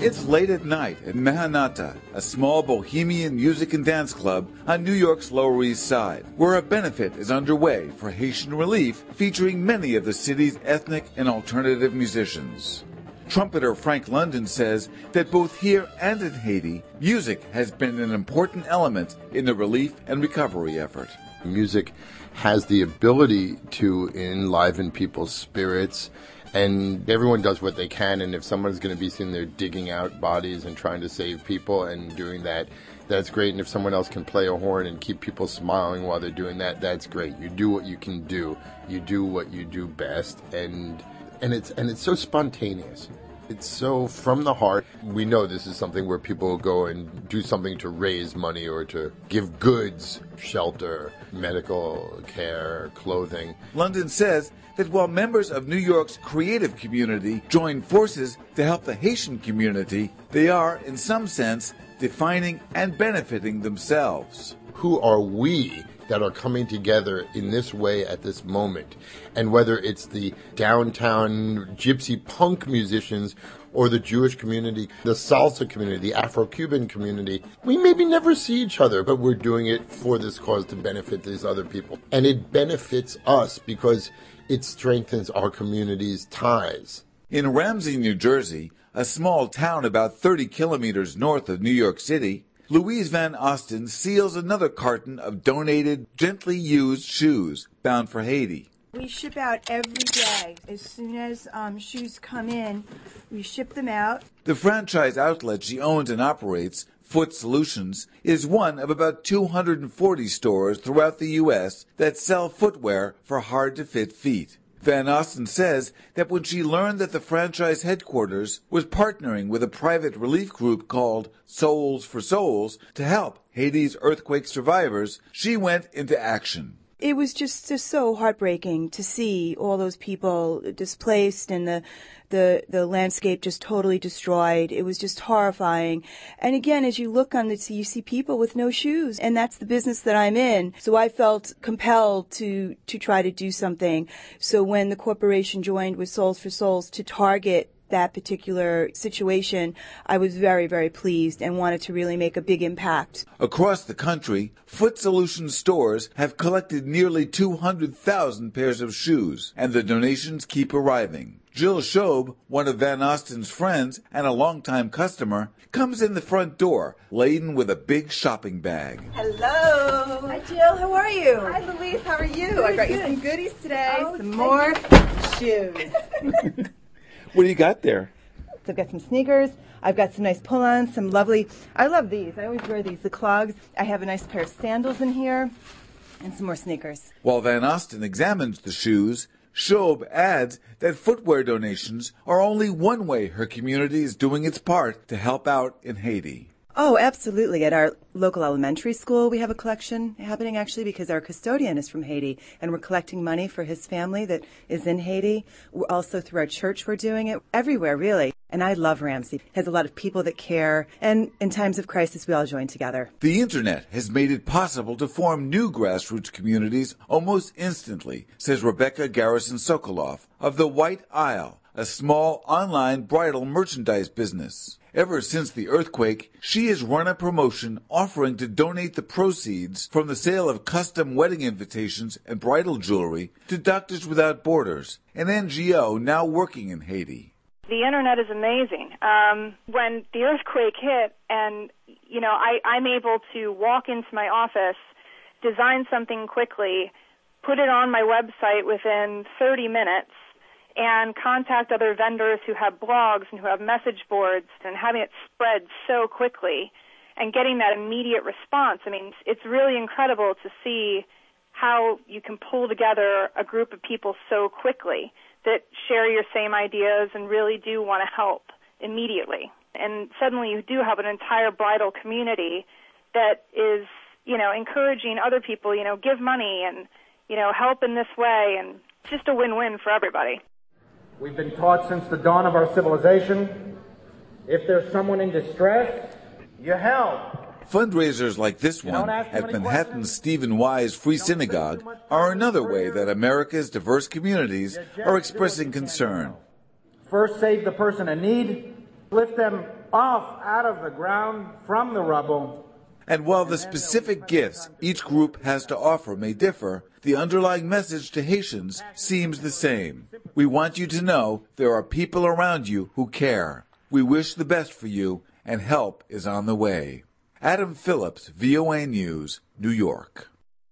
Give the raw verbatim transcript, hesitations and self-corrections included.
It's late at night at Mehanata, a small bohemian music and dance club on New York's Lower East Side, where a benefit is underway for Haitian Relief featuring many of the city's ethnic and alternative musicians. Trumpeter Frank London says that both here and in Haiti, music has been an important element in the relief and recovery effort. Music has the ability to enliven people's spirits, and everyone does what they can, and if someone's going to be sitting there digging out bodies and trying to save people and doing that, that's great. And if someone else can play a horn and keep people smiling while they're doing that, that's great. You do what you can do. You do what you do best, and and it's and it's so spontaneous. It's so from the heart. We know this is something where people go and do something to raise money or to give goods, shelter, medical care, clothing. London says that while members of New York's creative community join forces to help the Haitian community, they are, in some sense, defining and benefiting themselves. Who are we that are coming together in this way at this moment? And whether it's the downtown gypsy punk musicians or the Jewish community, the salsa community, the Afro-Cuban community, we maybe never see each other, but we're doing it for this cause to benefit these other people. And it benefits us because it strengthens our community's ties. In Ramsey, New Jersey, a small town about thirty kilometers north of New York City, Louise Van Osten seals another carton of donated, gently used shoes bound for Haiti. We ship out every day. As soon as um, shoes come in, we ship them out. The franchise outlet she owns and operates, Foot Solutions, is one of about two hundred forty stores throughout the U S that sell footwear for hard-to-fit feet. Van Osten says that when she learned that the franchise headquarters was partnering with a private relief group called Souls for Souls to help Haiti's earthquake survivors, she went into action. It was just, just so heartbreaking to see all those people displaced and the, the the landscape just totally destroyed. It was just horrifying. And again, as you look on the, you see people with no shoes, and that's the business that I'm in. So I felt compelled to to try to do something. So when the corporation joined with Souls for Souls to target that particular situation, I was very, very pleased and wanted to really make a big impact. Across the country, Foot Solutions stores have collected nearly two hundred thousand pairs of shoes, and the donations keep arriving. Jill Shobe, one of Van Osten's friends and a longtime customer, comes in the front door, laden with a big shopping bag. Hello. Hi, Jill. How are you? Hi, Louise. How are you? Good, I got good. you some goodies today. Oh, some more shoes. What do you got there? So I've got some sneakers. I've got some nice pull-ons, some lovely, I love these. I always wear these, the clogs. I have a nice pair of sandals in here and some more sneakers. While Van Osten examines the shoes, Shobe adds that footwear donations are only one way her community is doing its part to help out in Haiti. Oh, absolutely. At our local elementary school, we have a collection happening, actually, because our custodian is from Haiti, and we're collecting money for his family that is in Haiti. We're also, through our church, we're doing it everywhere, really. And I love Ramsey. It has a lot of people that care, and in times of crisis, we all join together. The Internet has made it possible to form new grassroots communities almost instantly, says Rebecca Garrison-Sokoloff of The White Isle, a small online bridal merchandise business. Ever since the earthquake, she has run a promotion offering to donate the proceeds from the sale of custom wedding invitations and bridal jewelry to Doctors Without Borders, an N G O now working in Haiti. The Internet is amazing. Um, when the earthquake hit and, you know, I, I'm able to walk into my office, design something quickly, put it on my website within thirty minutes, and contact other vendors who have blogs and who have message boards, and having it spread so quickly and getting that immediate response. I mean, it's really incredible to see how you can pull together a group of people so quickly that share your same ideas and really do want to help immediately. And suddenly you do have an entire bridal community that is, you know, encouraging other people, you know, give money and, you know, help in this way, and it's just a win-win for everybody. We've been taught since the dawn of our civilization, if there's someone in distress, you help. Fundraisers like this one at Manhattan's Stephen Wise Free Synagogue are another way that America's diverse communities are expressing concern. First, save the person in need, lift them off out of the ground from the rubble. And while the specific gifts each group has to offer may differ, the underlying message to Haitians seems the same. We want you to know there are people around you who care. We wish the best for you, and help is on the way. Adam Phillips, V O A News, New York.